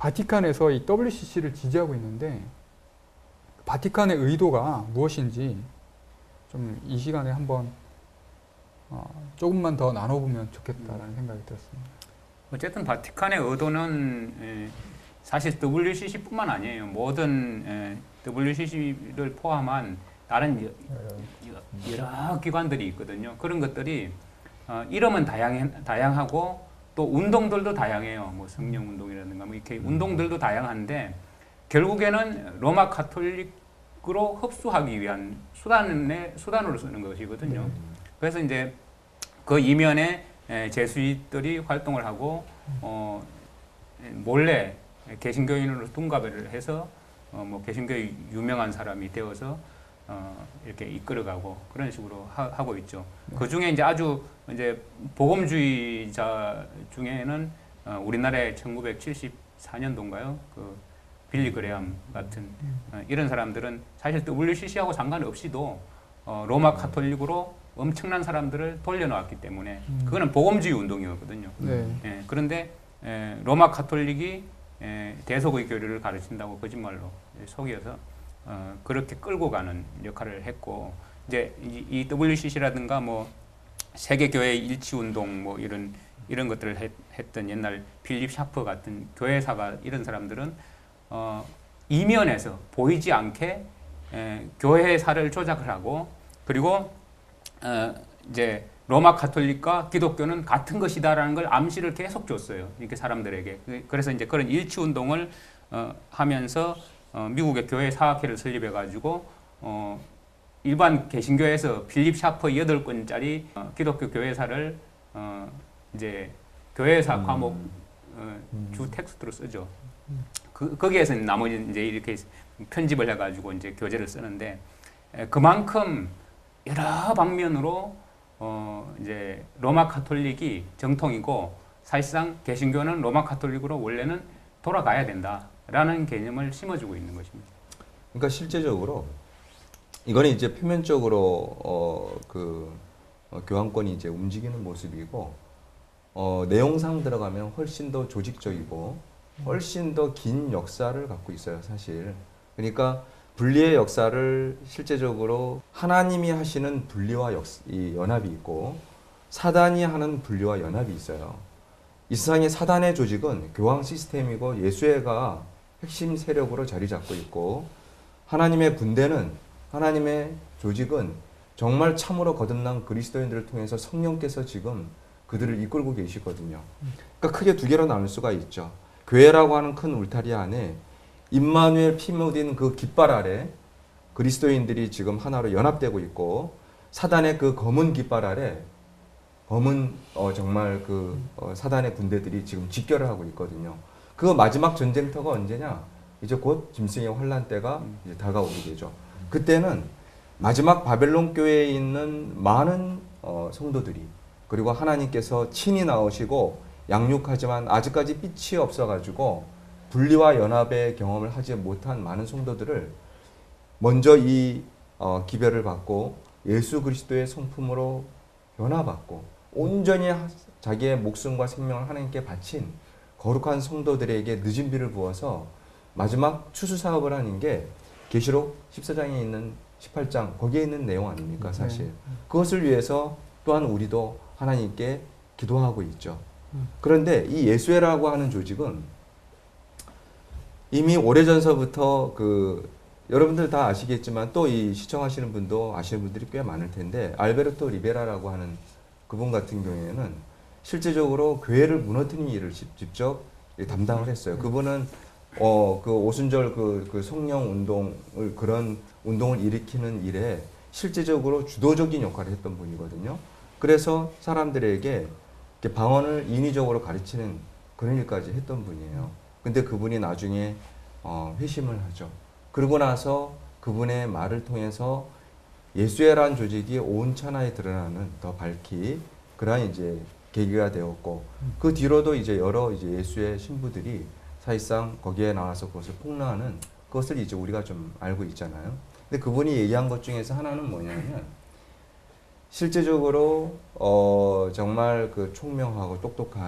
바티칸에서 이 WCC를 지지하고 있는데 바티칸의 의도가 무엇인지 좀 이 시간에 한번 조금만 더 나눠보면 좋겠다라는 생각이 들었습니다. 어쨌든 바티칸의 의도는 사실 WCC뿐만 아니에요. 모든 WCC를 포함한 다른 여러 기관들이 있거든요. 그런 것들이 이름은 다양하고 또 운동들도 다양해요. 뭐 성령 운동이라든가 뭐 이렇게 운동들도 다양한데 결국에는 로마 카톨릭으로 흡수하기 위한 수단으로 쓰는 것이거든요. 그래서 이제 그 이면에 제수իտ들이 활동을 하고 몰래 개신교인으로 둔갑을 해서 뭐 개신교의 유명한 사람이 되어서 이렇게 이끌어가고 그런 식으로 하고 있죠. 그 중에 이제 아주 이제 복음주의자 중에는 우리나라의 1974년도인가요? 그 빌리 그레엄 같은 이런 사람들은 사실 WCC하고 상관없이도 로마 카톨릭으로 엄청난 사람들을 돌려놓았기 때문에 그거는 복음주의 운동이었거든요. 예, 그런데 로마 카톨릭이 대속의 교리를 가르친다고 거짓말로 속여서 그렇게 끌고 가는 역할을 했고 이제 이 WCC라든가 뭐 세계교회 일치운동 뭐 이런 것들을 했던 옛날 필립 샤프 같은 교회사가 이런 사람들은 이면에서 보이지 않게 교회사를 조작을 하고 그리고 이제 로마 카톨릭과 기독교는 같은 것이다라는 걸 암시를 계속 줬어요. 이렇게 사람들에게. 그래서 이제 그런 일치 운동을 하면서 미국의 교회 사학회를 설립해 가지고 일반 개신교에서 필립 샤프 8권짜리 기독교 교회사를 이제 교회사 과목 주 텍스트로 쓰죠. 거기에서 나머지 이제 이렇게 편집을 해 가지고 이제 교재를 쓰는데 그만큼 여러 방면으로 이제 로마 카톨릭이 정통이고 사실상 개신교는 로마 카톨릭으로 원래는 돌아가야 된다라는 개념을 심어주고 있는 것입니다. 그러니까 실제적으로 이거는 이제 표면적으로 교황권이 이제 움직이는 모습이고 내용상 들어가면 훨씬 더 조직적이고 훨씬 더 긴 역사를 갖고 있어요, 사실. 그러니까 분리의 역사를 실제적으로 하나님이 하시는 분리와 이 연합이 있고 사단이 하는 분리와 연합이 있어요. 이 세상의 사단의 조직은 교황 시스템이고 예수회가 핵심 세력으로 자리 잡고 있고 하나님의 군대는 하나님의 조직은 정말 참으로 거듭난 그리스도인들을 통해서 성령께서 지금 그들을 이끌고 계시거든요. 그러니까 크게 두 개로 나눌 수가 있죠. 교회라고 하는 큰 울타리 안에 임마누엘 피 묻은 그 깃발 아래 그리스도인들이 지금 하나로 연합되고 있고 사단의 그 검은 깃발 아래 검은 정말 사단의 군대들이 지금 직결을 하고 있거든요. 그 마지막 전쟁터가 언제냐? 이제 곧 짐승의 환란 때가 이제 다가오게 되죠. 그때는 마지막 바벨론 교회에 있는 많은 성도들이 그리고 하나님께서 친히 나오시고 양육하지만 아직까지 빛이 없어가지고 분리와 연합의 경험을 하지 못한 많은 성도들을 먼저 이 기별을 받고 예수 그리스도의 성품으로 변화받고 온전히 자기의 목숨과 생명을 하나님께 바친 거룩한 성도들에게 늦은 비를 부어서 마지막 추수사업을 하는 게 계시록 14장에 있는 18장 거기에 있는 내용 아닙니까 사실. 그것을 위해서 또한 우리도 하나님께 기도하고 있죠. 그런데 이 예수회라고 하는 조직은 이미 오래전서부터 여러분들 다 아시겠지만 또 이 시청하시는 분도 아시는 분들이 꽤 많을 텐데 알베르토 리베라라고 하는 그분 같은 경우에는 실제적으로 교회를 무너뜨리는 일을 직접 담당을 했어요. 그분은 그 오순절 그 성령 운동을 그런 운동을 일으키는 일에 실제적으로 주도적인 역할을 했던 분이거든요. 그래서 사람들에게 방언을 인위적으로 가르치는 그런 일까지 했던 분이에요. 근데 그분이 나중에 회심을 하죠. 그러고 나서 그분의 말을 통해서 예수회라는 조직이 온 천하에 드러나는 더 밝히 그러한 이제 계기가 되었고 그 뒤로도 이제 여러 이제 예수의 신부들이 사실상 거기에 나와서 그것을 폭로하는 그것을 이제 우리가 좀 알고 있잖아요. 근데 그분이 얘기한 것 중에서 하나는 뭐냐면 실제적으로 정말 그 총명하고 똑똑한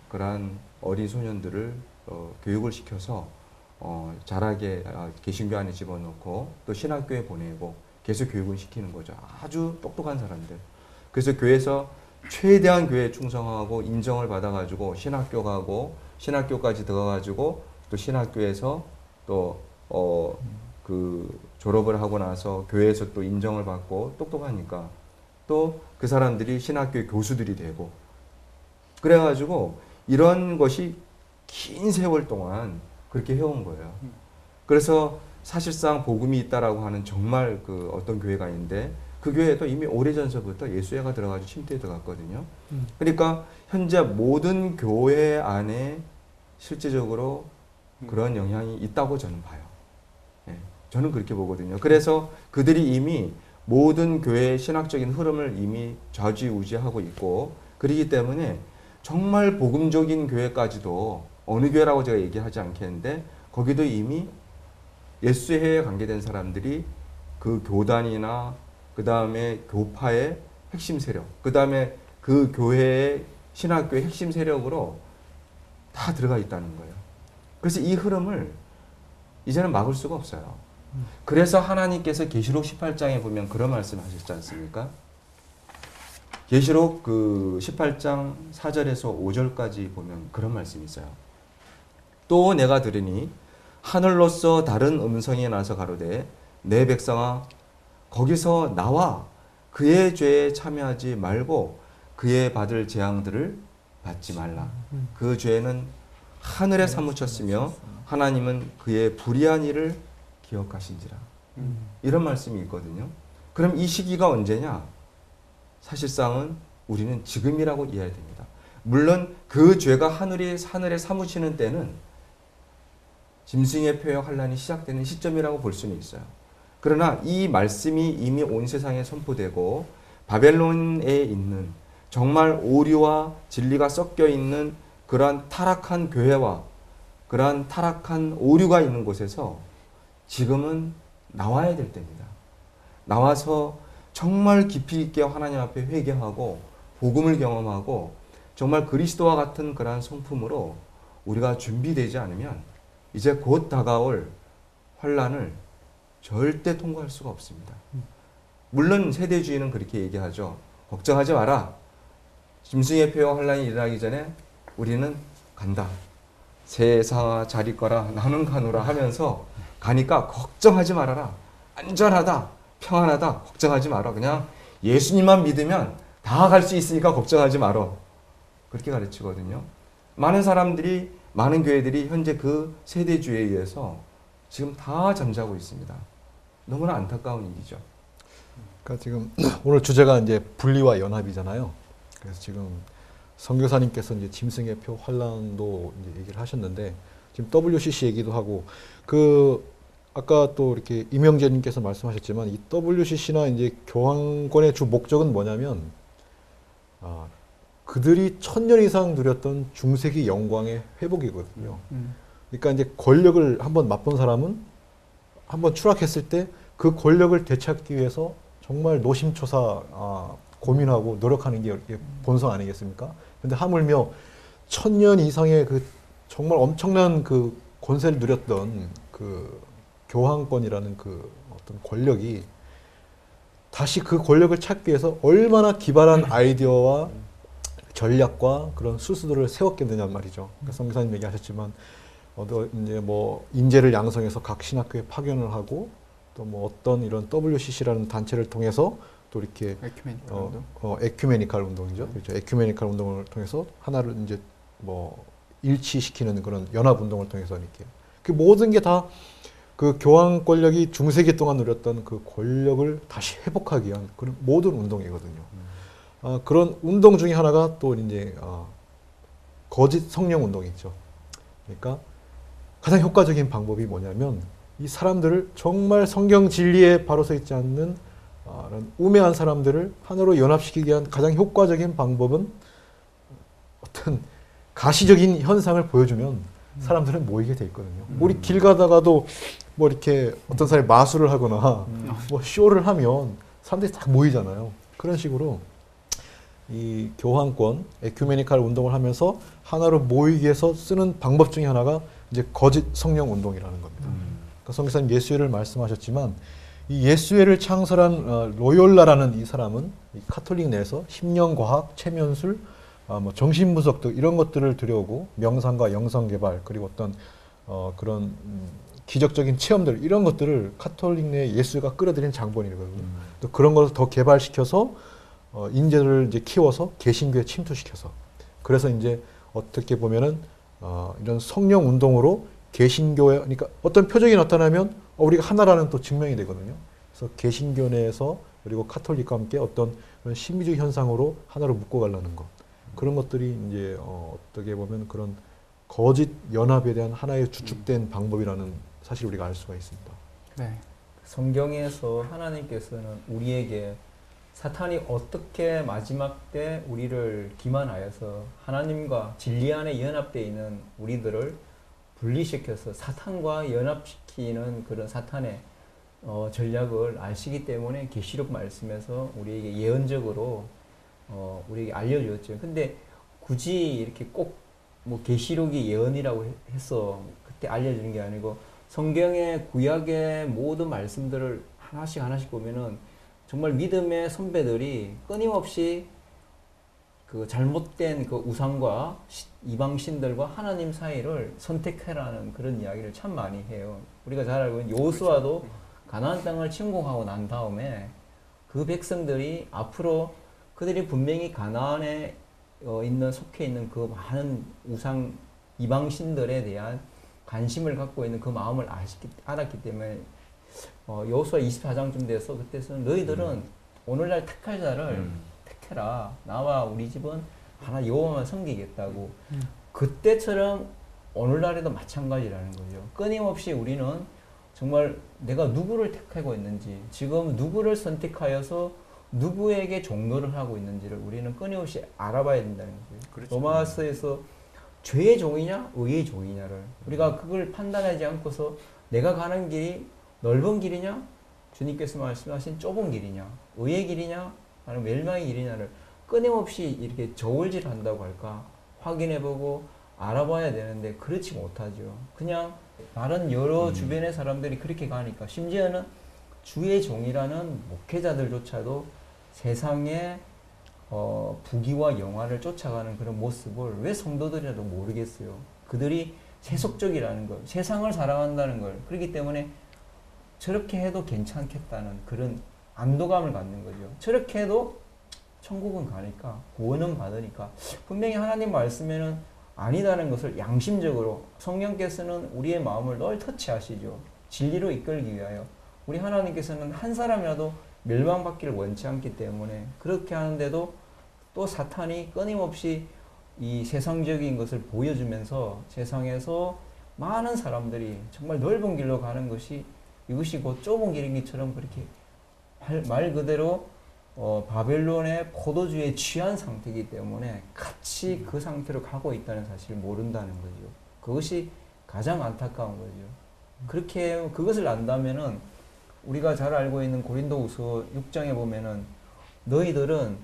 그러한 어린 소년들을 교육을 시켜서 잘하게 개신교 안에 집어넣고 또 신학교에 보내고 계속 교육을 시키는 거죠. 아주 똑똑한 사람들. 그래서 교회에서 최대한 교회에 충성하고 인정을 받아가지고 신학교 가고 신학교까지 들어가가지고 또 신학교에서 또 그 졸업을 하고 나서 교회에서 또 인정을 받고 똑똑하니까 또 그 사람들이 신학교의 교수들이 되고 그래가지고 이런 것이 긴 세월 동안 그렇게 해온 거예요. 그래서 사실상 복음이 있다라고 하는 정말 그 어떤 교회가 있는데 그 교회도 이미 오래전서부터 예수회가 들어가지고 침투에 들어갔거든요. 그러니까 현재 모든 교회 안에 실제적으로 그런 영향이 있다고 저는 봐요. 예, 저는 그렇게 보거든요. 그래서 그들이 이미 모든 교회의 신학적인 흐름을 이미 좌지우지하고 있고 그렇기 때문에 정말 복음적인 교회까지도 어느 교회라고 제가 얘기하지 않겠는데 거기도 이미 예수회에 관계된 사람들이 그 교단이나 그 다음에 교파의 핵심 세력, 그 다음에 그 교회의 신학교의 핵심 세력으로 다 들어가 있다는 거예요. 그래서 이 흐름을 이제는 막을 수가 없어요. 그래서 하나님께서 계시록 18장에 보면 그런 말씀 하셨지 않습니까? 계시록 그 18장 4절에서 5절까지 보면 그런 말씀이 있어요. 또 내가 들으니 하늘로서 다른 음성이 나서 가로되 내 백성아 거기서 나와 그의 죄에 참여하지 말고 그의 받을 재앙들을 받지 말라. 그 죄는 하늘에 사무쳤으며 하나님은 그의 불의한 일을 기억하신지라. 이런 말씀이 있거든요. 그럼 이 시기가 언제냐? 사실상은 우리는 지금이라고 이해해야 됩니다. 물론 그 죄가 하늘에 사무치는 때는 짐승의 표의 환란이 시작되는 시점이라고 볼 수는 있어요. 그러나 이 말씀이 이미 온 세상에 선포되고 바벨론에 있는 정말 오류와 진리가 섞여 있는 그러한 타락한 교회와 그러한 타락한 오류가 있는 곳에서 지금은 나와야 될 때입니다. 나와서 정말 깊이 있게 하나님 앞에 회개하고 복음을 경험하고 정말 그리스도와 같은 그러한 성품으로 우리가 준비되지 않으면 이제 곧 다가올 환란을 절대 통과할 수가 없습니다. 물론 세대주의는 그렇게 얘기하죠. 걱정하지 마라. 짐승의 표와 환란이 일어나기 전에 우리는 간다. 세상아 잘 있거라 나는 가노라 하면서 가니까 걱정하지 말아라. 안전하다. 평안하다. 걱정하지 마라. 그냥 예수님만 믿으면 다 갈 수 있으니까 걱정하지 마라. 그렇게 가르치거든요. 많은 사람들이 많은 교회들이 현재 그 세대주의에 의해서 지금 다 잠자고 있습니다. 너무나 안타까운 일이죠. 그러니까 지금 오늘 주제가 이제 분리와 연합이잖아요. 그래서 지금 선교사님께서 이제 짐승의 표 환란도 이제 얘기를 하셨는데 지금 WCC 얘기도 하고 그 아까 또 이렇게 이명재님께서 말씀하셨지만 이 WCC나 이제 교황권의 주 목적은 뭐냐면 그들이 1000년 이상 누렸던 중세기 영광의 회복이거든요. 그러니까 이제 권력을 한번 맛본 사람은 한번 추락했을 때 그 권력을 되찾기 위해서 정말 노심초사 고민하고 노력하는 게 본성 아니겠습니까? 근데 하물며 1000년 이상의 그 정말 엄청난 그 권세를 누렸던 그 교황권이라는 그 어떤 권력이 다시 그 권력을 찾기 위해서 얼마나 기발한 아이디어와 전략과 그런 수수들을 세웠겠느냐 말이죠. 그러니까 성교사님 얘기하셨지만 이제 뭐 인재를 양성해서 각 신학교에 파견을 하고 또 뭐 어떤 이런 WCC라는 단체를 통해서 또 이렇게 에큐메니칼 운동이죠. 그렇죠. 에큐메니칼 운동을 통해서 하나를 이제 뭐 일치시키는 그런 연합 운동을 통해서 이렇게 그 모든 게 다 그 교황 권력이 중세기 동안 누렸던 그 권력을 다시 회복하기 위한 그런 모든 운동이거든요. 그런 운동 중에 하나가 또 이제 거짓 성령 운동이죠. 그러니까 가장 효과적인 방법이 뭐냐면 이 사람들을 정말 성경 진리에 바로 서 있지 않는 이런 우매한 사람들을 하나로 연합시키기 위한 가장 효과적인 방법은 어떤 가시적인 현상을 보여주면 사람들은 모이게 돼 있거든요. 우리 길 가다가도 뭐 이렇게 어떤 사람이 마술을 하거나 뭐 쇼를 하면 사람들이 다 모이잖아요. 그런 식으로 이 교환권, 에큐메니칼 운동을 하면서 하나로 모이기 위해서 쓰는 방법 중에 하나가 이제 거짓 성령 운동이라는 겁니다. 그러니까 성기사님 예수회를 말씀하셨지만 이 예수회를 창설한 로욜라라는 이 사람은 이 카톨릭 내에서 심령과학, 체면술, 뭐 정신분석 등 이런 것들을 들여오고 명상과 영성개발 그리고 어떤 그런 기적적인 체험들 이런 것들을 카톨릭 내 예수가 끌어들인 장본이거든요. 또 그런 것을 더 개발시켜서 인재를 이제 키워서 개신교에 침투시켜서 그래서 이제 어떻게 보면은 이런 성령 운동으로 개신교에 그러니까 어떤 표적이 나타나면 우리가 하나라는 또 증명이 되거든요. 그래서 개신교 내에서 그리고 카톨릭과 함께 어떤 그런 심리적 현상으로 하나로 묶어가려는 것 그런 것들이 이제 어떻게 보면 그런 거짓 연합에 대한 하나의 주축된 방법이라는 사실 우리가 알 수가 있습니다. 네. 성경에서 하나님께서는 우리에게 사탄이 어떻게 마지막 때 우리를 기만하여서 하나님과 진리 안에 연합되어 있는 우리들을 분리시켜서 사탄과 연합시키는 그런 사탄의 전략을 아시기 때문에 계시록 말씀에서 우리에게 예언적으로 우리에게 알려주었죠. 근데 굳이 이렇게 꼭 뭐 계시록이 예언이라고 해서 그때 알려주는 게 아니고 성경의 구약의 모든 말씀들을 하나씩 보면은 정말 믿음의 선배들이 끊임없이 그 잘못된 그 우상과 이방신들과 하나님 사이를 선택해라는 그런 이야기를 참 많이 해요. 우리가 잘 알고 있는 여호수아도 가나안 땅을 침공하고 난 다음에 그 백성들이 앞으로 그들이 분명히 가나안에 속해 있는 그 많은 우상 이방신들에 대한 관심을 갖고 있는 그 마음을 알았기 때문에 여호수아 24장쯤 돼서 그때서는 너희들은 오늘날 택할 자를 택해라. 나와 우리 집은 하나 여호와만 섬기겠다고. 그때처럼 오늘날에도 마찬가지라는 거죠. 끊임없이 우리는 정말 내가 누구를 택하고 있는지 지금 누구를 선택하여서 누구에게 종노를 하고 있는지를 우리는 끊임없이 알아봐야 된다는 거죠. 그렇죠. 로마서에서 죄의 종이냐 의의 종이냐를 우리가 그걸 판단하지 않고서 내가 가는 길이 넓은 길이냐 주님께서 말씀하신 좁은 길이냐 의의 길이냐 아니면 멸망의 길이냐를 끊임없이 이렇게 저울질한다고 할까 확인해보고 알아봐야 되는데 그렇지 못하죠. 그냥 다른 여러 주변의 사람들이 그렇게 가니까 심지어는 주의 종이라는 목회자들조차도 세상의 부귀와 영화를 쫓아가는 그런 모습을 왜 성도들이라도 모르겠어요. 그들이 세속적이라는 것, 세상을 사랑한다는 걸 그렇기 때문에 저렇게 해도 괜찮겠다는 그런 안도감을 갖는 거죠. 저렇게 해도 천국은 가니까 구원은 받으니까 분명히 하나님 말씀에는 아니다는 것을 양심적으로 성령께서는 우리의 마음을 늘 터치하시죠. 진리로 이끌기 위하여 우리 하나님께서는 한 사람이라도 멸망받기를 원치 않기 때문에 그렇게 하는데도 또 사탄이 끊임없이 이 세상적인 것을 보여주면서 세상에서 많은 사람들이 정말 넓은 길로 가는 것이 이것이 곧 좁은 길인 것처럼 그렇게 말 그대로 바벨론의 포도주에 취한 상태이기 때문에 같이 그 상태로 가고 있다는 사실을 모른다는 거죠. 그것이 가장 안타까운 거죠. 그렇게 그것을 안다면은 우리가 잘 알고 있는 고린도후서 6장에 보면은 너희들은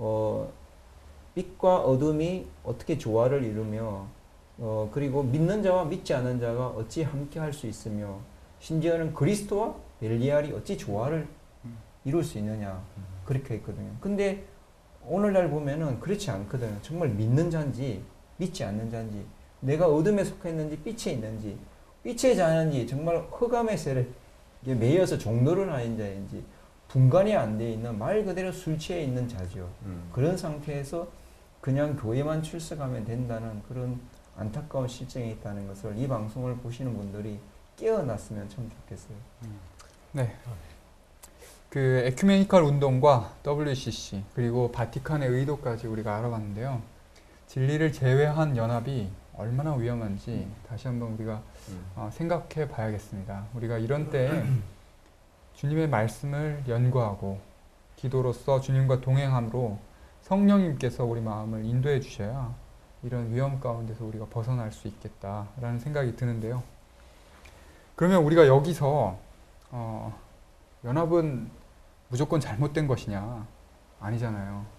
빛과 어둠이 어떻게 조화를 이루며 그리고 믿는 자와 믿지 않는 자가 어찌 함께 할 수 있으며 심지어는 그리스도와 벨리알이 어찌 조화를 이룰 수 있느냐 그렇게 했거든요. 근데 오늘날 보면은 그렇지 않거든요. 정말 믿는 자인지 믿지 않는 자인지 내가 어둠에 속해 있는지 빛에 있는지 빛의 자인지 정말 흑암의 세력에 매여서 종노를 하는 자인지 분간이 안 돼 있는 말 그대로 술 취해 있는 자죠. 그런 상태에서 그냥 교회만 출석하면 된다는 그런 안타까운 실정이 있다는 것을 이 방송을 보시는 분들이 깨어났으면 참 좋겠어요. 네. 그 에큐메니컬 운동과 WCC 그리고 바티칸의 의도까지 우리가 알아봤는데요. 진리를 제외한 연합이 얼마나 위험한지 다시 한번 우리가 생각해 봐야겠습니다. 우리가 이런 때에 주님의 말씀을 연구하고 기도로서 주님과 동행함으로 성령님께서 우리 마음을 인도해 주셔야 이런 위험 가운데서 우리가 벗어날 수 있겠다라는 생각이 드는데요. 그러면 우리가 여기서 연합은 무조건 잘못된 것이냐? 아니잖아요.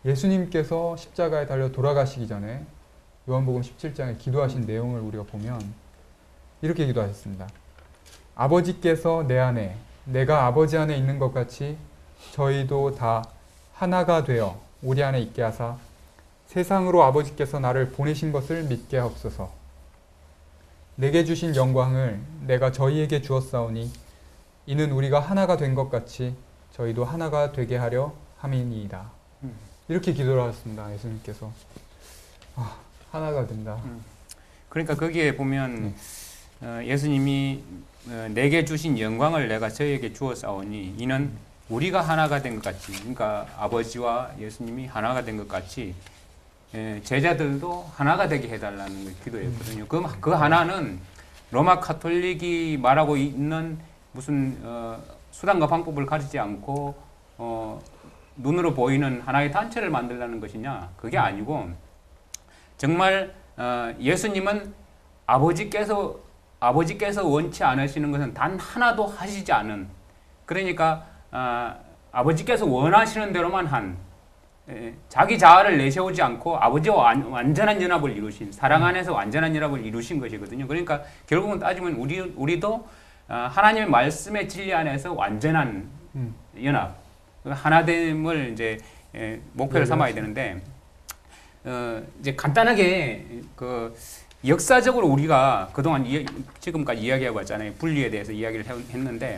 예수님께서 십자가에 달려 돌아가시기 전에 요한복음 17장에 기도하신 내용을 우리가 보면 이렇게 기도하셨습니다. 아버지께서 내 안에 내가 아버지 안에 있는 것 같이 저희도 다 하나가 되어 우리 안에 있게 하사 세상으로 아버지께서 나를 보내신 것을 믿게 하옵소서. 내게 주신 영광을 내가 저희에게 주었사오니 이는 우리가 하나가 된 것 같이 저희도 하나가 되게 하려 함이니이다. 이렇게 기도를 하셨습니다. 예수님께서. 하나가 된다. 그러니까 거기에 보면 예수님이 내게 주신 영광을 내가 저에게 주었사오니 이는 우리가 하나가 된 것 같이, 그러니까 아버지와 예수님이 하나가 된 것 같이 제자들도 하나가 되게 해달라는 걸 기도했거든요. 그 하나는 로마 카톨릭이 말하고 있는 무슨 수단과 방법을 가리지 않고 눈으로 보이는 하나의 단체를 만들라는 것이냐? 그게 아니고 정말 예수님은 아버지께서 원치 않으시는 것은 단 하나도 하시지 않은, 그러니까 아버지께서 원하시는 대로만 한, 자기 자아를 내세우지 않고 아버지와 완전한 연합을 이루신, 사랑 안에서 완전한 연합을 이루신 것이거든요. 그러니까 결국은 따지면 우리도 하나님의 말씀의 진리 안에서 완전한 연합, 하나됨을 이제 목표를 삼아야 되는데, 이제 간단하게 그 역사적으로 우리가 그동안 지금까지 이야기해 왔잖아요. 분리에 대해서 이야기를 했는데,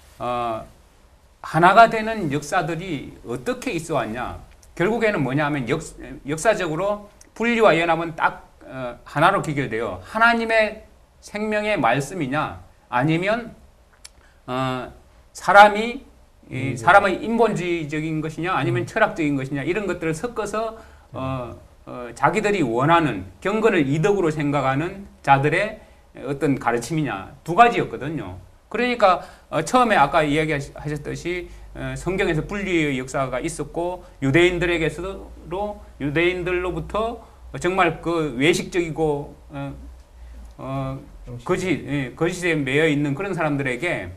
하나가 되는 역사들이 어떻게 있어 왔냐? 결국에는 뭐냐면 역사적으로 분리와 연합은 딱 하나로 귀결돼요. 하나님의 생명의 말씀이냐, 아니면 사람의 인본주의적인 것이냐, 아니면 철학적인 것이냐, 이런 것들을 섞어서 자기들이 원하는 경건을 이덕으로 생각하는 자들의 어떤 가르침이냐, 두 가지였거든요. 그러니까 처음에 아까 이야기하셨듯이 성경에서 분리의 역사가 있었고, 유대인들로부터 정말 그 외식적이고 거짓에 매여 있는 그런 사람들에게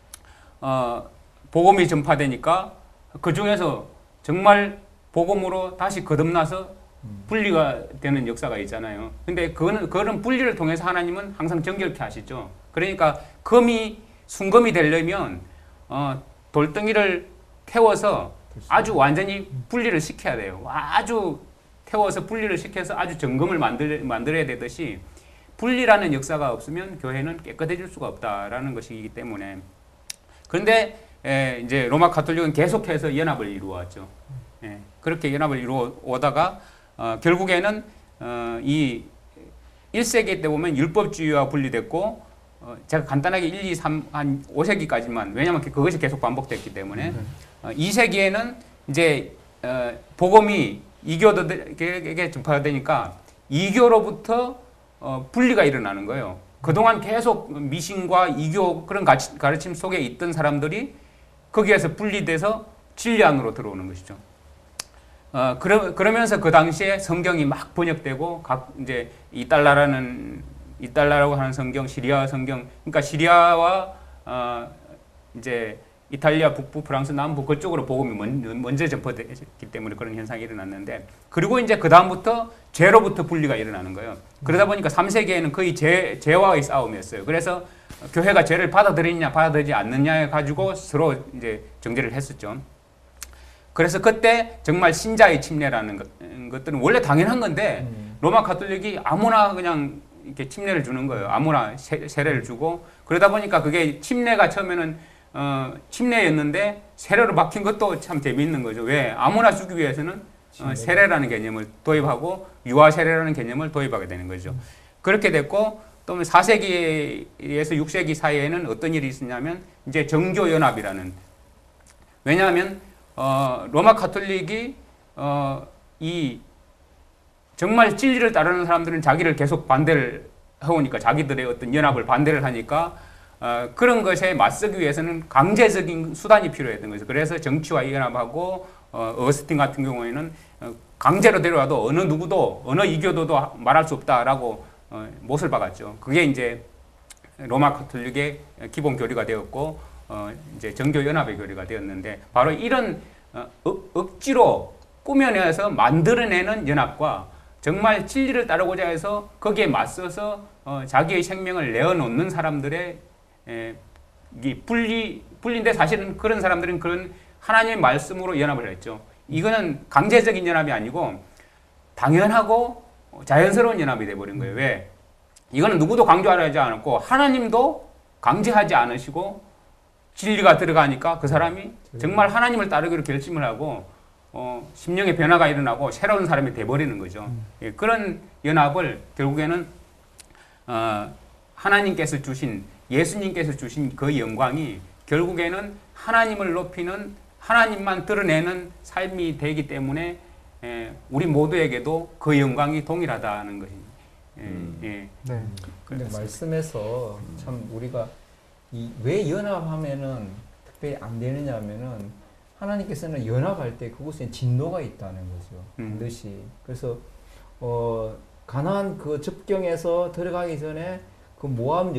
복음이 전파되니까 그 중에서 정말 복음으로 다시 거듭나서 분리가 되는 역사가 있잖아요. 근데 그런 분리를 통해서 하나님은 항상 정결케 하시죠. 그러니까 순금이 되려면 돌덩이를 태워서 아주 완전히 분리를 시켜야 돼요. 아주 태워서 분리를 시켜서 아주 정금을 만들어야 되듯이, 분리라는 역사가 없으면 교회는 깨끗해질 수가 없다라는 것이기 때문에. 그런데 이제 로마 가톨릭은 계속해서 연합을 이루어왔죠. 그렇게 연합을 이루어 오다가 결국에는 이 1세기 때 보면 율법주의와 분리됐고, 제가 간단하게 1, 2, 3, 한 5세기까지만, 왜냐하면 그것이 계속 반복됐기 때문에 2세기에는 이제 복음이 이교도에게 전파되니까 이교로부터 분리가 일어나는 거예요. 그동안 계속 미신과 이교 그런 가르침 속에 있던 사람들이 거기에서 분리돼서 진리 안으로 들어오는 것이죠. 그러면서 그 당시에 성경이 막 번역되고, 이제 이달라라고 하는 성경, 시리아 성경, 그러니까 시리아와 이제 이탈리아 북부, 프랑스 남부 그쪽으로 복음이 먼저 전파됐기 때문에 그런 현상이 일어났는데, 그리고 이제 그 다음부터 죄로부터 분리가 일어나는 거예요. 그러다 보니까 3세기에는 거의 죄와의 싸움이었어요. 그래서 교회가 죄를 받아들이냐 받아들이지 않느냐에 가지고 서로 이제 정죄를 했었죠. 그래서 그때 정말 신자의 침례라는 것들은 원래 당연한 건데, 로마 가톨릭이 아무나 그냥 이렇게 침례를 주는 거예요. 아무나 세례를 주고, 그러다 보니까 그게 침례가 처음에는 침례였는데 세례로 바뀐 것도 참 재미있는 거죠. 왜? 아무나 주기 위해서는 세례라는 개념을 도입하고 유아 세례라는 개념을 도입하게 되는 거죠. 그렇게 됐고, 또 4세기에서 6세기 사이에는 어떤 일이 있었냐면 이제 정교 연합이라는, 왜냐하면 로마 가톨릭이 이 정말 진리를 따르는 사람들은 자기를 계속 반대를 해오니까, 자기들의 어떤 연합을 반대를 하니까 그런 것에 맞서기 위해서는 강제적인 수단이 필요했던 거죠. 그래서 정치와 연합하고, 어거스틴 같은 경우에는 강제로 데려와도 어느 누구도, 어느 이교도도 말할 수 없다라고 못을 박았죠. 그게 이제 로마 가톨릭의 기본 교리가 되었고, 이제 정교 연합의 교리가 되었는데, 바로 이런 억지로 꾸며내서 만들어내는 연합과 정말 진리를 따르고자 해서 거기에 맞서서 자기의 생명을 내어놓는 사람들의 이 분리인데 사실은 그런 사람들은 그런 하나님의 말씀으로 연합을 했죠. 이거는 강제적인 연합이 아니고 당연하고 자연스러운 연합이 돼버린 거예요. 왜? 이거는 누구도 강조하지 않았고 하나님도 강제하지 않으시고 진리가 들어가니까 그 사람이 정말 하나님을 따르기로 결심을 하고 심령의 변화가 일어나고 새로운 사람이 돼버리는 거죠. 예, 그런 연합을 결국에는 하나님께서 주신 예수님께서 주신 그 영광이 결국에는 하나님을 높이는 하나님만 드러내는 삶이 되기 때문에 우리 모두에게도 그 영광이 동일하다는 것이. 예. 네. 근데 말씀에서 참 우리가 왜 연합하면은 특별히 안 되느냐면은 하나님께서는 연합할 때 그곳에 진노가 있다는 거죠. 반드시. 그래서 가나안 그 접경에서 들어가기 전에 그 모압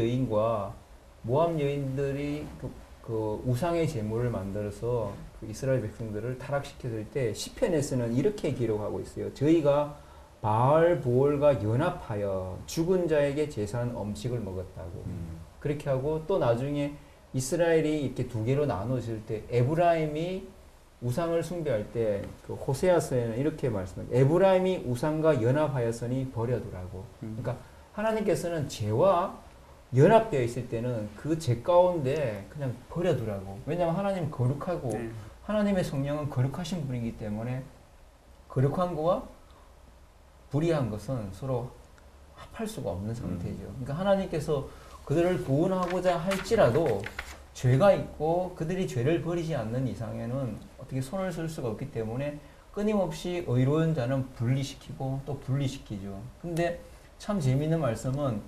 여인들이 그 우상의 제물을 만들어서 그 이스라엘 백성들을 타락시켰을 때 시편에서는 이렇게 기록하고 있어요. 저희가 바알 보올과 연합하여 죽은 자에게 제사한 음식을 먹었다고. 그렇게 하고 또 나중에 이스라엘이 이렇게 두 개로 나눠질 때 에브라임이 우상을 숭배할 때 그 호세아서에는 이렇게 말씀해요. 에브라임이 우상과 연합하였으니 버려두라고. 그러니까 하나님께서는 죄와 연합되어 있을 때는 그 죄 가운데 그냥 버려두라고. 왜냐하면 하나님 거룩하고 하나님의 성령은 거룩하신 분이기 때문에 거룩한 거와 불의한 것은 서로 합할 수가 없는 상태죠. 그러니까 하나님께서 그들을 구원하고자 할지라도 죄가 있고 그들이 죄를 버리지 않는 이상에는 어떻게 손을 쓸 수가 없기 때문에 끊임없이 의로운 자는 분리시키고 또 분리시키죠. 근데 참 재미있는 말씀은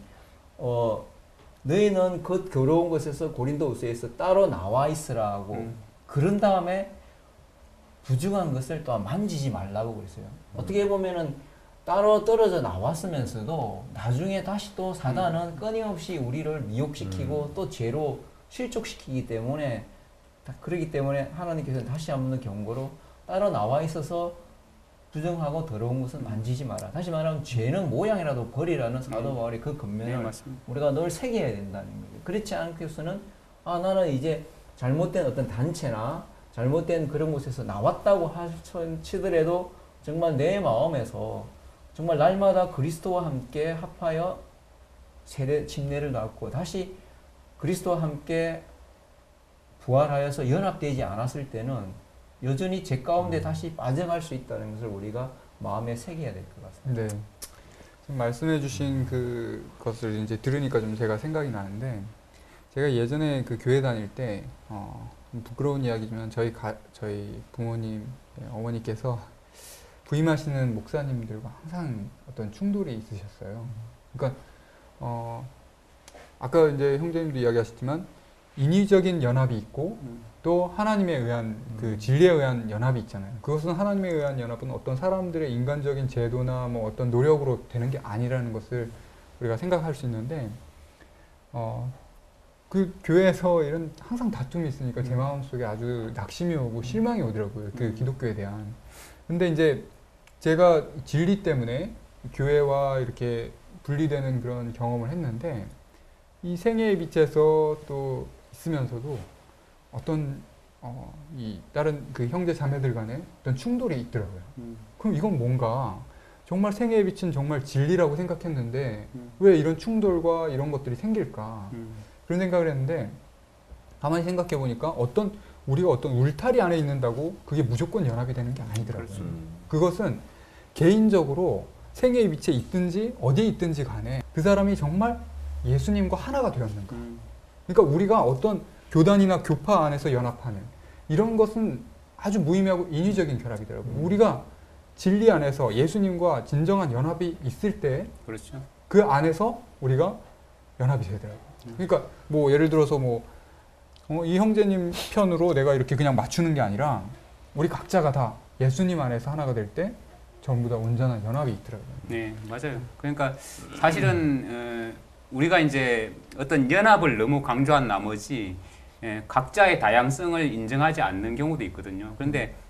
너희는 그 더러운 것에서 고린도후서에서 따로 나와 있으라고 그런 다음에 부정한 것을 또 만지지 말라고 그랬어요. 어떻게 보면은 따로 떨어져 나왔으면서도 나중에 다시 또 사단은 끊임없이 우리를 미혹시키고 또 죄로 실족시키기 때문에 그러기 때문에 하나님께서는 다시 한번 경고로 따로 나와 있어서 부정하고 더러운 것은 만지지 마라. 다시 말하면 죄는 모양이라도 버리라는 사도 바울의 그 권면을 우리가 늘 새겨야 된다는 거예요. 그렇지 않고서는 나는 이제 잘못된 어떤 단체나 잘못된 그런 곳에서 나왔다고 치더라도 정말 내 마음에서 정말 날마다 그리스도와 함께 합하여 침례를 받고 다시 그리스도와 함께 부활하여서 연합되지 않았을 때는 여전히 죄 가운데 다시 빠져갈 수 있다는 것을 우리가 마음에 새겨야 될 것 같습니다. 네. 지금 말씀해주신 그것을 이제 들으니까 좀 제가 생각이 나는데, 제가 예전에 그 교회 다닐 때 부끄러운 이야기지만 저희 부모님, 어머니께서 부임하시는 목사님들과 항상 어떤 충돌이 있으셨어요. 그러니까 아까 이제 형제님도 이야기하셨지만 인위적인 연합이 있고 또 하나님에 의한 그 진리에 의한 연합이 있잖아요. 그것은 하나님에 의한 연합은 어떤 사람들의 인간적인 제도나 뭐 어떤 노력으로 되는 게 아니라는 것을 우리가 생각할 수 있는데, 그 교회에서 이런 항상 다툼이 있으니까 제 마음속에 아주 낙심이 오고 실망이 오더라고요. 그 기독교에 대한. 근데 이제 제가 진리 때문에 교회와 이렇게 분리되는 그런 경험을 했는데, 이 생애의 빛에서 또 있으면서도 어떤 이 다른 그 형제 자매들 간에 어떤 충돌이 있더라고요. 그럼 이건 뭔가 정말 생애의 빛은 정말 진리라고 생각했는데 왜 이런 충돌과 이런 것들이 생길까? 그런 생각을 했는데, 가만히 생각해 보니까 우리가 어떤 울타리 안에 있는다고 그게 무조건 연합이 되는 게 아니더라고요. 그것은 개인적으로 생애의 빛에 있든지 어디에 있든지 간에 그 사람이 정말 예수님과 하나가 되었는가. 그러니까 우리가 어떤 교단이나 교파 안에서 연합하는 이런 것은 아주 무의미하고 인위적인 결합이더라고요. 우리가 진리 안에서 예수님과 진정한 연합이 있을 때 그렇죠. 그 안에서 우리가 연합이 되더라고요. 그러니까 뭐 예를 들어서 이 형제님 편으로 내가 이렇게 그냥 맞추는 게 아니라 우리 각자가 다 예수님 안에서 하나가 될 때 전부 다 온전한 연합이 있더라고요. 네, 맞아요. 그러니까 사실은 우리가 이제 어떤 연합을 너무 강조한 나머지 각자의 다양성을 인정하지 않는 경우도 있거든요. 그런데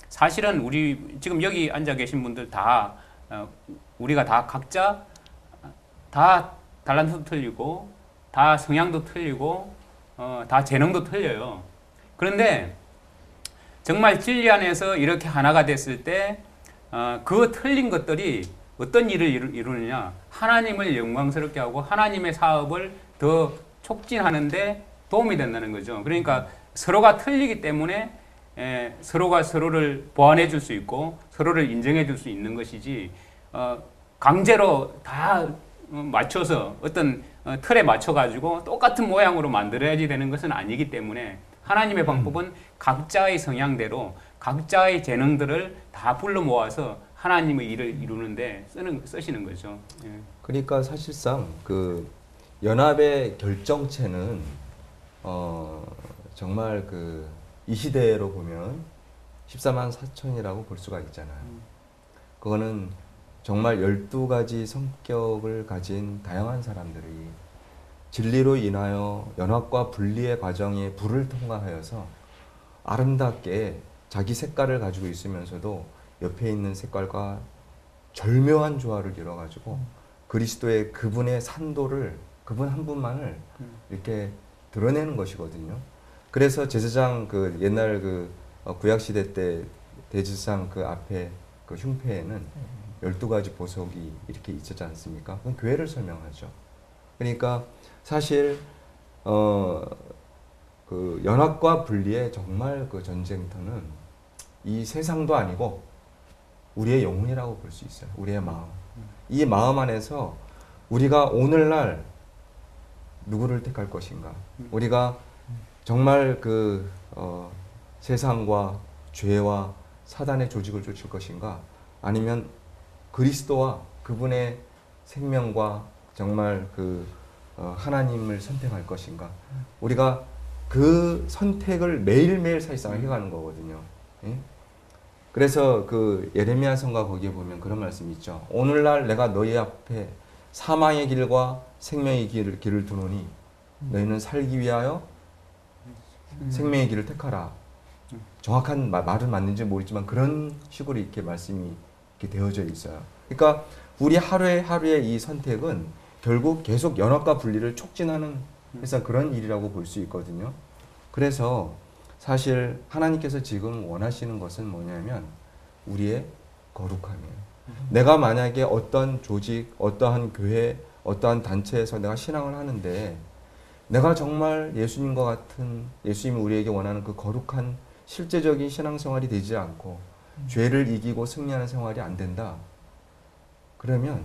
사실은 우리 지금 여기 앉아 계신 분들 다 우리가 다 각자 다 달란트도 틀리고 다 성향도 틀리고 다 재능도 틀려요. 그런데 정말 진리 안에서 이렇게 하나가 됐을 때 그 틀린 것들이 어떤 일을 이루느냐, 하나님을 영광스럽게 하고 하나님의 사업을 더 촉진하는데 도움이 된다는 거죠. 그러니까 서로가 틀리기 때문에 서로가 서로를 보완해 줄 수 있고 서로를 인정해 줄 수 있는 것이지 강제로 다 맞춰서 어떤 틀에 맞춰 가지고 똑같은 모양으로 만들어야지 되는 것은 아니기 때문에 하나님의 방법은 각자의 성향대로 각자의 재능들을 다 불러 모아서 하나님의 일을 이루는데 쓰시는 거죠. 예. 그러니까 사실상 그 연합의 결정체는 정말 그 이 시대로 보면 14만 4천이라고 볼 수가 있잖아요. 그거는 정말 12가지 성격을 가진 다양한 사람들이 진리로 인하여 연합과 분리의 과정에 불을 통과하여서 아름답게 자기 색깔을 가지고 있으면서도 옆에 있는 색깔과 절묘한 조화를 이뤄가지고 그리스도의 그분의 산도를 그분 한 분만을 이렇게 드러내는 것이거든요. 그래서 제사장 그 옛날 그 구약 시대 때 대제사장 그 앞에 그 흉패에는 12가지 보석이 이렇게 있었지 않습니까? 그건 교회를 설명하죠. 그러니까 사실 그 연합과 분리의 정말 그 전쟁터는 이 세상도 아니고 우리의 영혼이라고 볼 수 있어요. 우리의 마음. 이 마음 안에서 우리가 오늘날 누구를 택할 것인가? 우리가 정말 그 세상과 죄와 사단의 조직을 쫓을 것인가? 아니면 그리스도와 그분의 생명과 정말 그 하나님을 선택할 것인가? 우리가 그 선택을 매일매일 사실상 해가는 거거든요. 예? 그래서 그 예레미야 성가 거기에 보면 그런 말씀이 있죠. 오늘날 내가 너희 앞에 사망의 길과 생명의 길을 두노니 너희는 살기 위하여 생명의 길을 택하라. 정확한 말은 맞는지 모르지만 그런 식으로 이렇게 말씀이 이렇게 되어져 있어요. 그러니까 우리 하루의 이 선택은 결국 계속 연합과 분리를 촉진하는 그래서 그런 일이라고 볼 수 있거든요. 그래서 사실 하나님께서 지금 원하시는 것은 뭐냐면 우리의 거룩함이에요. 내가 만약에 어떤 조직, 어떠한 교회, 어떠한 단체에서 내가 신앙을 하는데 내가 정말 예수님과 같은 예수님이 우리에게 원하는 그 거룩한 실제적인 신앙생활이 되지 않고 죄를 이기고 승리하는 생활이 안 된다. 그러면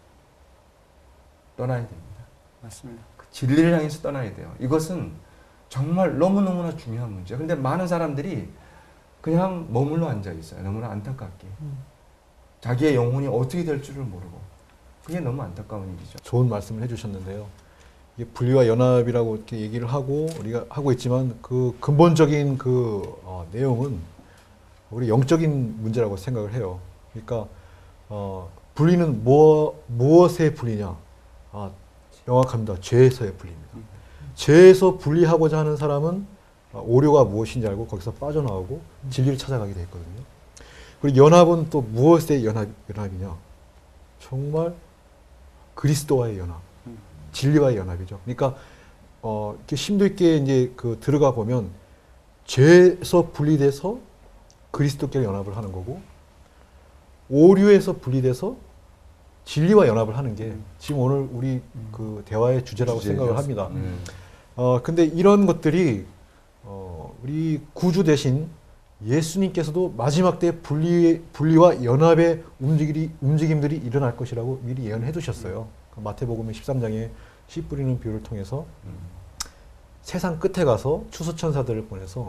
떠나야 됩니다. 맞습니다. 그 진리를 향해서 떠나야 돼요. 이것은 정말 너무너무나 중요한 문제예요. 근데 많은 사람들이 그냥 머물러 앉아 있어요. 너무나 안타깝게. 자기의 영혼이 어떻게 될 줄을 모르고. 그게 너무 안타까운 일이죠. 좋은 말씀을 해주셨는데요. 이게 분리와 연합이라고 이렇게 얘기를 하고 우리가 하고 있지만 그 근본적인 그 내용은 우리 영적인 문제라고 생각을 해요. 그러니까 분리는 무엇의 분리냐? 명확합니다. 죄에서의 분리입니다. 죄에서 분리하고자 하는 사람은 오류가 무엇인지 알고 거기서 빠져나오고 진리를 찾아가게 돼 있거든요. 그리고 연합은 또 무엇의 연합이냐? 정말 그리스도와의 연합, 진리와의 연합이죠. 그러니까 이렇게 심도 있게 이제 그 들어가 보면 죄에서 분리돼서 그리스도께 연합을 하는 거고 오류에서 분리돼서 진리와 연합을 하는 게 지금 오늘 우리 그 대화의 주제라고 생각을 합니다. 근데 이런 것들이 우리 구주 대신 예수님께서도 마지막 때 분리와 연합의 움직임들이 일어날 것이라고 미리 예언해 두셨어요. 마태복음 13장에 씨 뿌리는 비유를 통해서 세상 끝에 가서 추수천사들을 보내서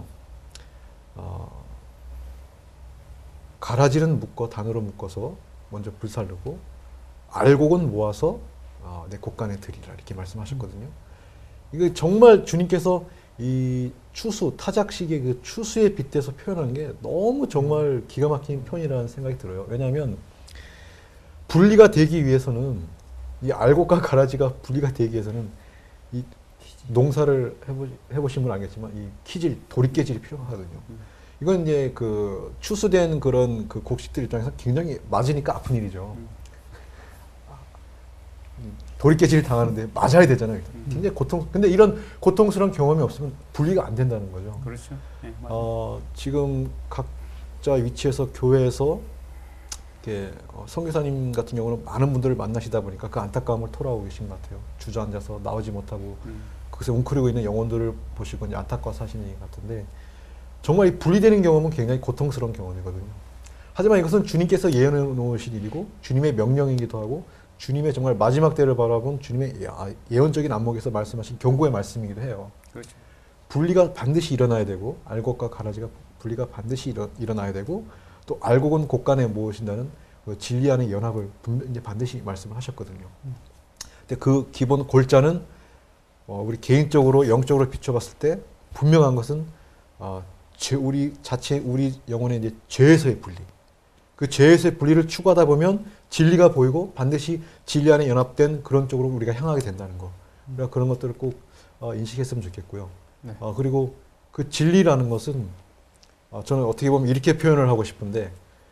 가라지는 묶어 단으로 묶어서 먼저 불살르고 알곡은 모아서 내 곳간에 드리라 이렇게 말씀하셨거든요. 이거 정말 주님께서 이 추수 타작식의 그 추수에 빗대서 표현한 게 너무 정말 기가 막힌 표현이라는 생각이 들어요. 왜냐하면 분리가 되기 위해서는 이 알곡과 가라지가 분리가 되기 위해서는 이 농사를 해보신 분 알겠지만 이 키질 도리깨질이 필요하거든요. 이건 이제 그 추수된 그런 그 곡식들 입장에서 굉장히 맞으니까 아픈 일이죠. 돌이깨질 당하는데 맞아야 되잖아요. 굉장히 근데 이런 고통스러운 경험이 없으면 분리가 안 된다는 거죠. 그렇죠. 네, 맞아요. 지금 각자 위치에서 교회에서 이렇게 선교사님 같은 경우는 많은 분들을 만나시다 보니까 그 안타까움을 토로하고 계신 것 같아요. 주저앉아서 나오지 못하고 그것에 웅크리고 있는 영혼들을 보시고 이제 안타까워서 하시는 것 같은데 정말 이 분리되는 경험은 굉장히 고통스러운 경험이거든요. 하지만 이것은 주님께서 예언해 놓으신 일이고 주님의 명령이기도 하고 주님의 정말 마지막 때를 바라본 주님의 예언적인 안목에서 말씀하신 경고의 말씀이기도 해요. 그렇죠. 분리가 반드시 일어나야 되고 알곡과 가라지가 분리가 반드시 일어나야 되고 또 알곡은 곡간에 모으신다는 그 진리 안의 연합을 이제 반드시 말씀을 하셨거든요. 근데 그 기본 골자는 우리 개인적으로 영적으로 비춰봤을 때 분명한 것은 우리 영혼의 이제 죄에서의 분리. 그 죄에서의 분리를 추구하다 보면 진리가 보이고 반드시 진리 안에 연합된 그런 쪽으로 우리가 향하게 된다는 거. 그러니까 그런 것들을 꼭 인식했으면 좋겠고요. 네. 그리고 그 진리라는 것은 저는 어떻게 보면 이렇게 표현을 하고 싶은데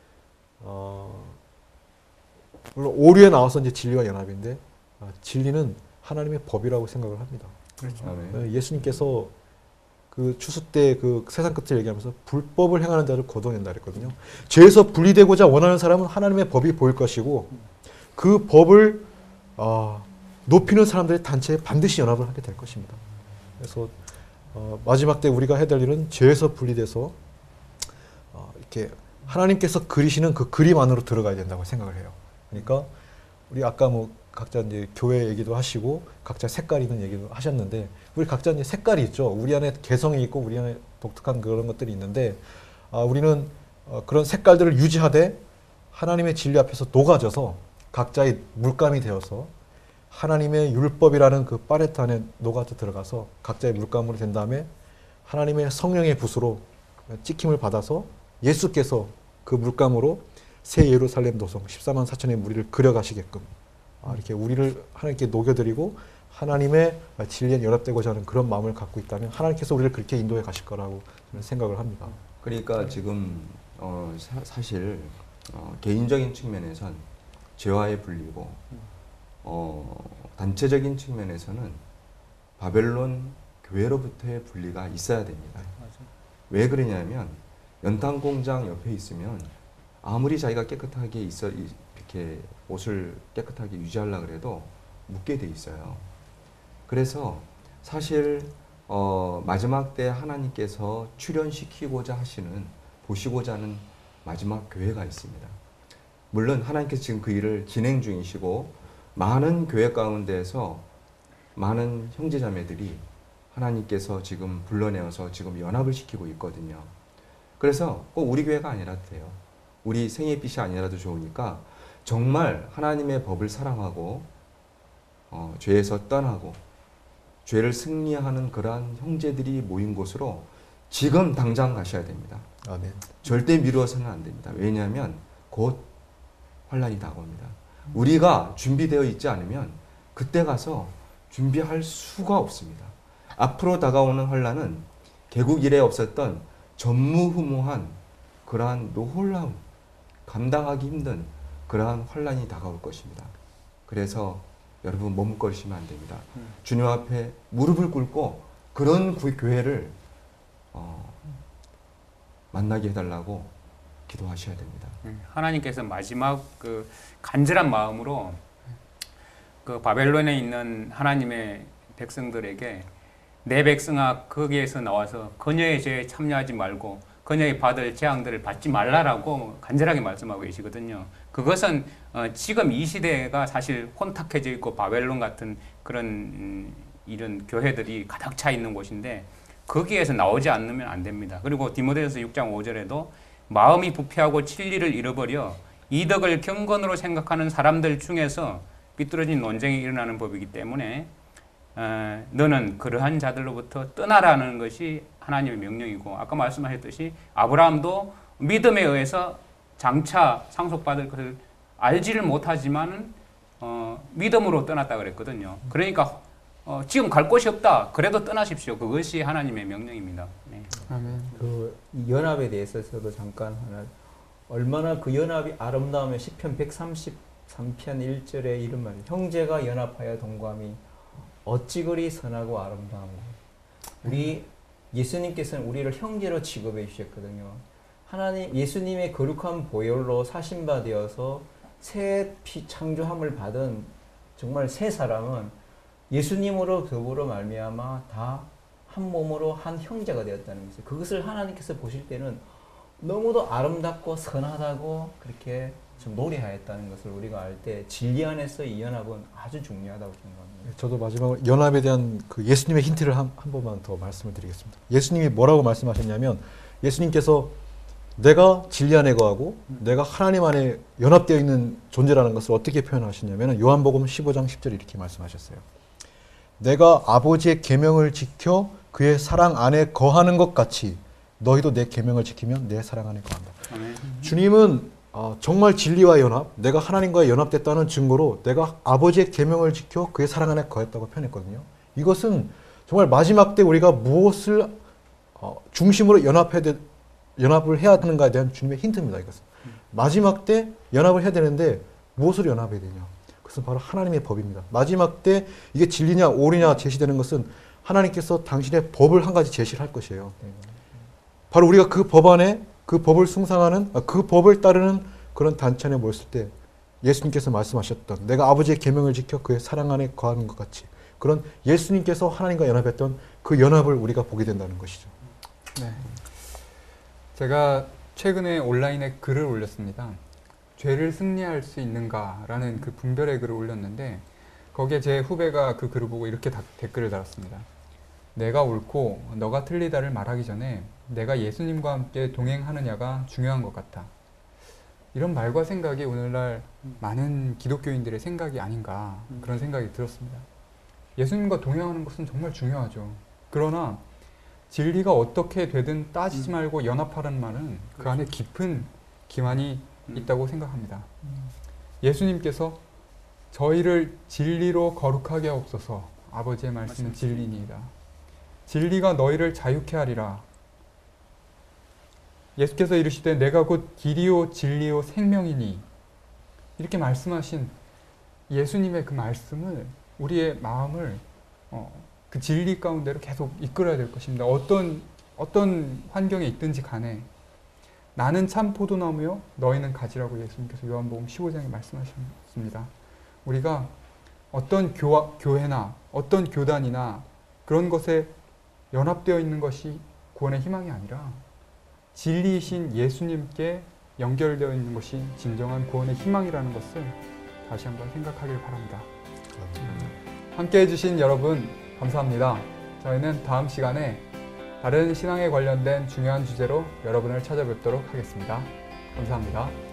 물론 오류에 나와서 이제 진리와 연합인데 진리는 하나님의 법이라고 생각을 합니다. 그렇죠. 아멘. 예수님께서 그 추수 때 그 세상 끝을 얘기하면서 불법을 행하는 자를 거둬낸다 그랬거든요. 죄에서 분리되고자 원하는 사람은 하나님의 법이 보일 것이고 그 법을 높이는 사람들의 단체에 반드시 연합을 하게 될 것입니다. 그래서 마지막 때 우리가 해야 될 일은 죄에서 분리돼서 이렇게 하나님께서 그리시는 그 그림 안으로 들어가야 된다고 생각을 해요. 그러니까 우리 아까 뭐 각자 이제 교회 얘기도 하시고 각자 색깔 있는 얘기도 하셨는데 우리 각자 이제 색깔이 있죠. 우리 안에 개성이 있고 우리 안에 독특한 그런 것들이 있는데 우리는 그런 색깔들을 유지하되 하나님의 진리 앞에서 녹아져서 각자의 물감이 되어서 하나님의 율법이라는 그 파레트 안에 녹아져 들어가서 각자의 물감으로 된 다음에 하나님의 성령의 붓으로 찍힘을 받아서 예수께서 그 물감으로 새 예루살렘 도성 14만 4천의 무리를 그려가시게끔 이렇게 우리를 하나님께 녹여드리고 하나님의 진리에 연합되고자 하는 그런 마음을 갖고 있다면 하나님께서 우리를 그렇게 인도해 가실 거라고 저는 생각을 합니다. 그러니까 지금 사실 개인적인 측면에선 죄와의 분리고 단체적인 측면에서는 바벨론 교회로부터의 분리가 있어야 됩니다. 왜 그러냐면 연탄 공장 옆에 있으면 아무리 자기가 깨끗하게 이렇게 옷을 깨끗하게 유지하려고 해도 묻게 돼 있어요. 그래서 사실 마지막 때 하나님께서 출현시키고자 하시는 보시고자 하는 마지막 교회가 있습니다. 물론 하나님께서 지금 그 일을 진행 중이시고 많은 교회 가운데에서 많은 형제자매들이 하나님께서 지금 불러내어서 지금 연합을 시키고 있거든요. 그래서 꼭 우리 교회가 아니라도 돼요. 우리 생의 빛이 아니라도 좋으니까 정말 하나님의 법을 사랑하고 죄에서 떠나고 죄를 승리하는 그러한 형제들이 모인 곳으로 지금 당장 가셔야 됩니다. 아멘. 절대 미루어서는 안 됩니다. 왜냐하면 곧 환란이 다가옵니다. 우리가 준비되어 있지 않으면 그때 가서 준비할 수가 없습니다. 앞으로 다가오는 환란은 개국 이래 없었던 전무후무한 그러한 놀라운 감당하기 힘든 그러한 환란이 다가올 것입니다. 그래서 여러분 머뭇거리시면 안 됩니다. 주님 앞에 무릎을 꿇고 그런 교회를 만나게 해달라고 기도하셔야 됩니다. 하나님께서 마지막 그 간절한 마음으로 그 바벨론에 있는 하나님의 백성들에게 내 백성아 거기에서 나와서 그녀의 죄에 참여하지 말고 그녀의 받을 재앙들을 받지 말라라고 간절하게 말씀하고 계시거든요. 그것은 지금 이 시대가 사실 혼탁해져 있고 바벨론 같은 그런 이런 교회들이 가득 차 있는 곳인데 거기에서 나오지 않으면 안 됩니다. 그리고 디모데전서 6장 5절에도 마음이 부패하고 진리를 잃어버려 이덕을 경건으로 생각하는 사람들 중에서 삐뚤어진 논쟁이 일어나는 법이기 때문에 너는 그러한 자들로부터 떠나라는 것이 하나님의 명령이고 아까 말씀하셨듯이 아브라함도 믿음에 의해서 장차 상속받을 것을 알지를 못하지만은 믿음으로 떠났다 그랬거든요. 그러니까 지금 갈 곳이 없다. 그래도 떠나십시오. 그것이 하나님의 명령입니다. 네. 아멘. 이 연합에 대해서도 잠깐 하나 얼마나 그 연합이 아름다우면 시편 133편 1절에 이런 말이에요. 형제가 연합하여 동감이 어찌 그리 선하고 아름다운가. 우리 예수님께서는 우리를 형제로 취급해 주셨거든요. 하나님 예수님의 거룩한 보혈로 사신 바 되어서 새 피 창조함을 받은 정말 새 사람은 예수님으로 더불어 말미암아 다 한 몸으로 한 형제가 되었다는 것이죠. 그것을 하나님께서 보실 때는 너무도 아름답고 선하다고 그렇게 좀 노래하였다는 것을 우리가 알 때 진리 안에서 이 연합은 아주 중요하다고 생각합니다. 저도 마지막으로 연합에 대한 그 예수님의 힌트를 한 번만 더 말씀을 드리겠습니다. 예수님이 뭐라고 말씀하셨냐면 예수님께서 내가 진리 안에 거하고 내가 하나님 안에 연합되어 있는 존재라는 것을 어떻게 표현하시냐면 요한복음 15장 10절에 이렇게 말씀하셨어요. 내가 아버지의 계명을 지켜 그의 사랑 안에 거하는 것 같이 너희도 내 계명을 지키면 내 사랑 안에 거한다. 주님은 정말 진리와 연합, 내가 하나님과 연합됐다는 증거로 내가 아버지의 계명을 지켜 그의 사랑 안에 거했다고 표현했거든요. 이것은 정말 마지막 때 우리가 무엇을 중심으로 연합을 해야 하는가에 대한 주님의 힌트입니다. 이것은 마지막 때 연합을 해야 되는데 무엇으로 연합해야 되냐? 그것은 바로 하나님의 법입니다. 마지막 때 이게 진리냐 오리냐 제시되는 것은 하나님께서 당신의 법을 한 가지 제시를 할 것이에요. 바로 우리가 그 법 안에 그 법을 숭상하는 그 법을 따르는 그런 단체 안에 모였을 때 예수님께서 말씀하셨던 내가 아버지의 계명을 지켜 그의 사랑 안에 거하는 것 같이 그런 예수님께서 하나님과 연합했던 그 연합을 우리가 보게 된다는 것이죠. 네. 제가 최근에 온라인에 글을 올렸습니다. 죄를 승리할 수 있는가라는 그 분별의 글을 올렸는데 거기에 제 후배가 그 글을 보고 이렇게 댓글을 달았습니다. 내가 옳고 너가 틀리다를 말하기 전에 내가 예수님과 함께 동행하느냐가 중요한 것 같아. 이런 말과 생각이 오늘날 많은 기독교인들의 생각이 아닌가 그런 생각이 들었습니다. 예수님과 동행하는 것은 정말 중요하죠. 그러나 진리가 어떻게 되든 따지지 말고 연합하라는 말은 그 안에 깊은 기만이 있다고 생각합니다. 예수님께서 저희를 진리로 거룩하게 하옵소서. 아버지의 말씀은 진리니이다. 진리가 너희를 자유케 하리라. 예수께서 이르시되 내가 곧 길이요 진리요 생명이니 이렇게 말씀하신 예수님의 그 말씀을 우리의 마음을 그 진리 가운데로 계속 이끌어야 될 것입니다. 어떤 환경에 있든지 간에 나는 참 포도나무요 너희는 가지라고 예수님께서 요한복음 15장에 말씀하셨습니다. 우리가 어떤 교회나 어떤 교단이나 그런 것에 연합되어 있는 것이 구원의 희망이 아니라 진리이신 예수님께 연결되어 있는 것이 진정한 구원의 희망이라는 것을 다시 한번 생각하길 바랍니다. 함께 해주신 여러분 감사합니다. 저희는 다음 시간에 다른 신앙에 관련된 중요한 주제로 여러분을 찾아뵙도록 하겠습니다. 감사합니다.